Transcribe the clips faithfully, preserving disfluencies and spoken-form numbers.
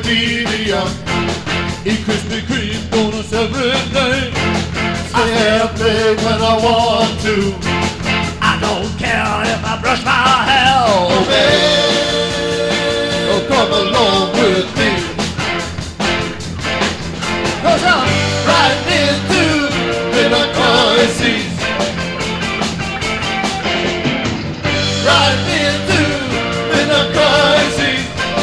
deviant. Eat Krispy Kreme donuts every day. I have play when I want to. I don't care if I brush my hair. Oh man, oh, come along with me. 'Cause I'm right into midnight crisis. Right into midnight crisis.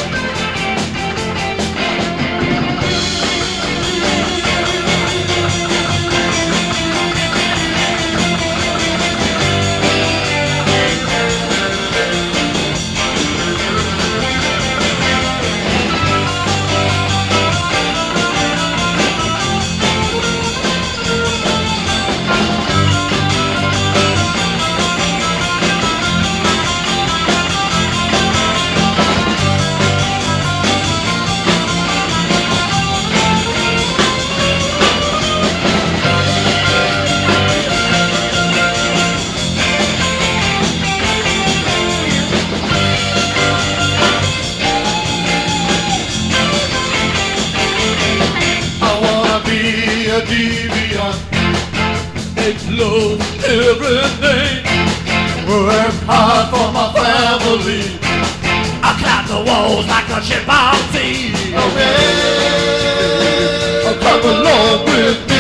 A deviant, explode every day. Work hard for my family. I climb the walls like a chimpanzee. Okay, come along with me.